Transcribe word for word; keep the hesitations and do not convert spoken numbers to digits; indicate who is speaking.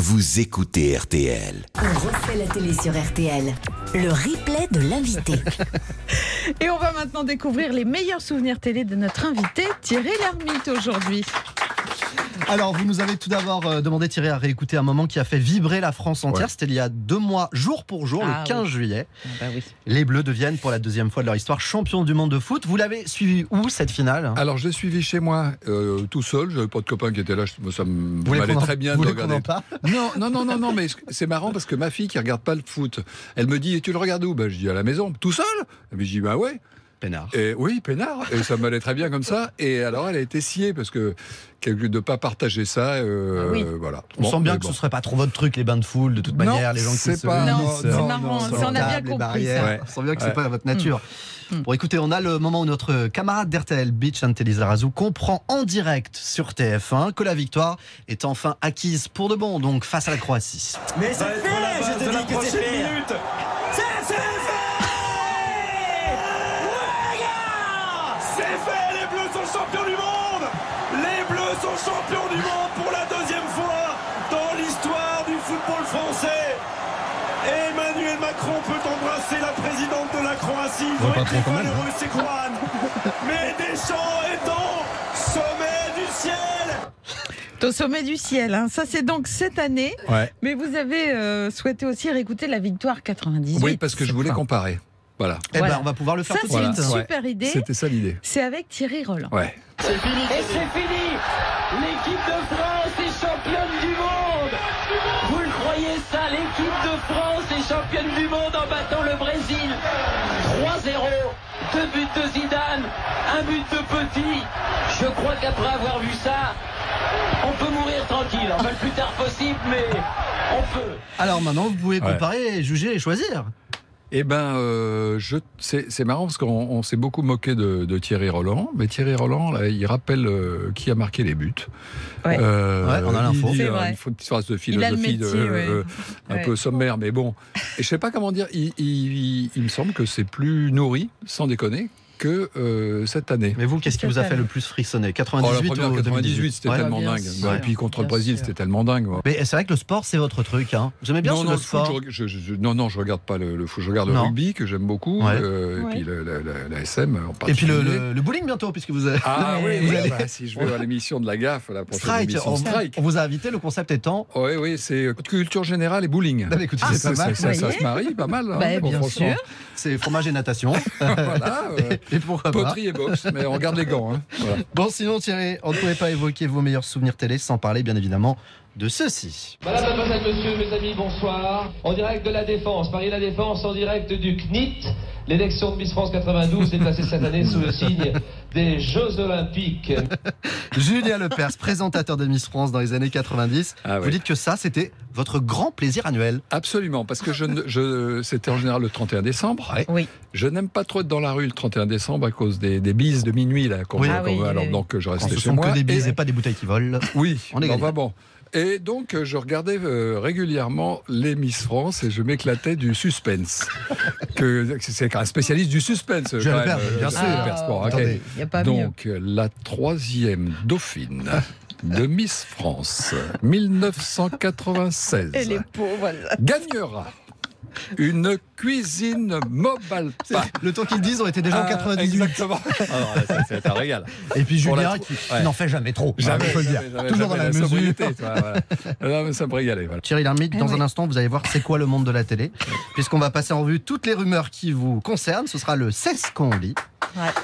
Speaker 1: vous écoutez R T L.
Speaker 2: On refait la télé sur R T L. Le replay de l'invité.
Speaker 3: Et on va maintenant découvrir les meilleurs souvenirs télé de notre invité, Thierry Lhermitte, aujourd'hui.
Speaker 4: Alors, vous nous avez tout d'abord euh, demandé, Thierry, à réécouter un moment qui a fait vibrer la France entière. Ouais. C'était il y a deux mois, jour pour jour, ah, le quinze oui. juillet.
Speaker 3: Ah bah oui.
Speaker 4: Les Bleus deviennent, pour la deuxième fois de leur histoire, champions du monde de foot. Vous l'avez suivi où, cette finale?
Speaker 5: Alors, je l'ai suivi chez moi, euh, tout seul. Je n'avais pas de copain qui était là. Ça m'allait très bien
Speaker 4: vous
Speaker 5: de regarder.
Speaker 4: Pas
Speaker 5: non, non, non, non, non, mais c'est marrant parce que ma fille qui ne regarde pas le foot, elle me dit, et tu le regardes où? Ben, je dis, à la maison. Tout seul? Et puis je dis, bah ouais.
Speaker 4: Peinard.
Speaker 5: Et, oui, peinard. Et ça m'allait très bien comme ça. Et alors, elle a été sciée parce que de ne pas partager ça, euh,
Speaker 3: ah oui.
Speaker 5: voilà.
Speaker 4: On bon, sent bien que bon. ce ne serait pas trop votre truc, les bains de foule, de toute
Speaker 5: non,
Speaker 4: manière, les gens qui se
Speaker 3: pas, non,
Speaker 4: glissent.
Speaker 3: c'est marrant, ça, on a bien compris ça.
Speaker 4: Ouais. On sent bien que ce n'est ouais. pas votre nature.
Speaker 3: Mmh.
Speaker 4: Bon, écoutez, on a le moment où notre camarade d'R T L, Beach Anne Lizarazu, comprend en direct sur T F un que la victoire est enfin acquise pour de bon, donc face à la Croatie.
Speaker 6: Mais c'est fait, je te dis que c'est fait. C'est fait.
Speaker 7: Champions du monde. Les Bleus sont champions du monde pour la deuxième fois dans l'histoire du football français. Emmanuel Macron peut embrasser la présidente de la Croatie. Il faut être malheureux, c'est Croate. Mais Deschamps est au sommet du ciel.
Speaker 3: Au sommet du ciel, hein. Ça c'est donc cette année.
Speaker 5: Ouais.
Speaker 3: Mais vous avez euh, souhaité aussi réécouter la victoire quatre-vingt-dix-huit.
Speaker 5: Oui, parce que je voulais comparer. Voilà.
Speaker 4: Eh
Speaker 3: voilà.
Speaker 4: ben, on va pouvoir le faire
Speaker 3: ça,
Speaker 4: tout de
Speaker 3: suite.
Speaker 4: suite.
Speaker 3: C'est une
Speaker 5: ouais.
Speaker 3: super idée.
Speaker 5: C'était ça l'idée.
Speaker 3: C'est avec Thierry Roland.
Speaker 5: Ouais.
Speaker 6: C'est fini. Et c'est fini. L'équipe de France est championne du monde. Vous le croyez ça? L'équipe de France est championne du monde en battant le Brésil. trois zéro. Deux buts de Zidane. Un but de Petit. Je crois qu'après avoir vu ça, on peut mourir tranquille. Enfin, le plus tard possible, mais on peut.
Speaker 4: Alors maintenant, vous pouvez comparer, ouais. juger et choisir.
Speaker 5: Eh ben, euh, je, c'est, c'est marrant parce qu'on on s'est beaucoup moqué de, de Thierry Roland, mais Thierry Roland, là, il rappelle euh, qui a marqué les buts.
Speaker 3: Ouais.
Speaker 5: Euh,
Speaker 4: ouais, on a l'info.
Speaker 3: C'est
Speaker 5: euh,
Speaker 3: vrai.
Speaker 5: Une petite phrase de philosophie,
Speaker 3: métier,
Speaker 5: de,
Speaker 3: ouais.
Speaker 5: euh, un
Speaker 3: ouais.
Speaker 5: peu sommaire, mais bon. Et je sais pas comment dire. Il, il, il, il me semble que c'est plus nourri, sans déconner, que euh, cette année.
Speaker 4: Mais vous, qu'est-ce qui vous a fait le plus frissonner? quatre-vingt-dix-huit
Speaker 5: oh, la première, quatre-vingt-dix-huit, c'était
Speaker 4: ouais,
Speaker 5: tellement dingue.
Speaker 3: Sûr,
Speaker 5: et puis contre le Brésil,
Speaker 3: sûr.
Speaker 5: c'était tellement dingue. Ouais.
Speaker 4: Mais c'est vrai que le sport, c'est votre truc. Hein. Vous aimez bien
Speaker 5: non, non,
Speaker 4: le
Speaker 5: le
Speaker 4: sport
Speaker 5: foot, je, je, je, Non, non, je regarde pas le, le foot. Je regarde non. le rugby, que j'aime beaucoup.
Speaker 4: Ouais.
Speaker 5: Euh,
Speaker 3: ouais.
Speaker 5: Et puis le, le, le, la S M en particulier.
Speaker 4: Et puis le, le, le bowling bientôt, puisque vous avez...
Speaker 5: Ah oui,
Speaker 4: vous
Speaker 5: oui
Speaker 4: allez...
Speaker 5: bah, si je vais à l'émission de la gaffe, la prochaine
Speaker 4: Strike,
Speaker 5: émission
Speaker 4: on,
Speaker 5: Strike.
Speaker 4: On vous a invité, le concept étant...
Speaker 5: Oui, oui, c'est culture générale et bowling.
Speaker 4: Ah, écoutez,
Speaker 5: ah,
Speaker 4: c'est pas mal.
Speaker 5: Ça, ça se marie pas mal. Hein,
Speaker 3: bah,
Speaker 5: bon,
Speaker 3: bien sûr.
Speaker 4: C'est fromage et natation.
Speaker 5: Voilà. Euh,
Speaker 4: et, et pourquoi pas.
Speaker 5: Poterie et boxe, mais on garde les gants. Hein. Voilà.
Speaker 4: Bon, sinon, Thierry, on ne pouvait pas évoquer vos meilleurs souvenirs télé sans parler, bien évidemment, de ceci.
Speaker 8: Madame, mademoiselle, monsieur, mes amis, bonsoir. En direct de la Défense, Paris La Défense, en direct du C N I T. L'élection de Miss France quatre-vingt-douze est placée cette année sous le signe des Jeux Olympiques.
Speaker 4: Julien Lepers, présentateur de Miss France dans les années quatre-vingt-dix. Ah oui. Vous dites que ça, c'était votre grand plaisir annuel.
Speaker 5: Absolument, parce que je, je, c'était en général le trente et un décembre.
Speaker 3: Ouais. Oui.
Speaker 5: Je n'aime pas trop être dans la rue le trente et un décembre à cause des, des bises de minuit. Là, qu'on
Speaker 4: oui.
Speaker 5: voit,
Speaker 4: Ah
Speaker 5: qu'on
Speaker 3: oui,
Speaker 5: voit. Alors,
Speaker 3: oui,
Speaker 5: donc, je restais
Speaker 4: ce
Speaker 5: chez
Speaker 4: sont
Speaker 5: moi.
Speaker 4: que des bises et,
Speaker 5: et
Speaker 4: pas des bouteilles qui volent.
Speaker 5: Oui,
Speaker 4: on est
Speaker 5: enfin, bon. Et donc, je regardais euh, régulièrement les Miss France et je m'éclatais du suspense. que, c'est un spécialiste du suspense.
Speaker 4: Je
Speaker 5: quand
Speaker 4: le
Speaker 5: même,
Speaker 4: bien sûr.
Speaker 5: Ah, sport, okay.
Speaker 3: Y a pas
Speaker 5: donc, mieux. La troisième dauphine de Miss France dix-neuf cent quatre-vingt-seize
Speaker 3: et les pauvres,
Speaker 5: gagnera une cuisine mobile.
Speaker 4: Le temps qu'ils disent, on était déjà en quatre-vingt-dix-huit.
Speaker 5: Ah, exactement. Alors, là, ça, c'est un régal.
Speaker 4: Et puis Julien,
Speaker 5: la...
Speaker 4: qui,
Speaker 5: ouais.
Speaker 4: qui n'en fait jamais trop.
Speaker 5: Jamais,
Speaker 4: il faut le dire.
Speaker 5: Jamais,
Speaker 4: Toujours
Speaker 5: jamais,
Speaker 4: dans la, la mesure.
Speaker 5: Toi, voilà. Non, mais ça me régalait. Voilà.
Speaker 4: Thierry Lhermitte, dans eh un oui. instant, vous allez voir c'est quoi le monde de la télé. Puisqu'on va passer en revue toutes les rumeurs qui vous concernent. Ce sera le C'est ce qu'on lit.
Speaker 3: Ouais.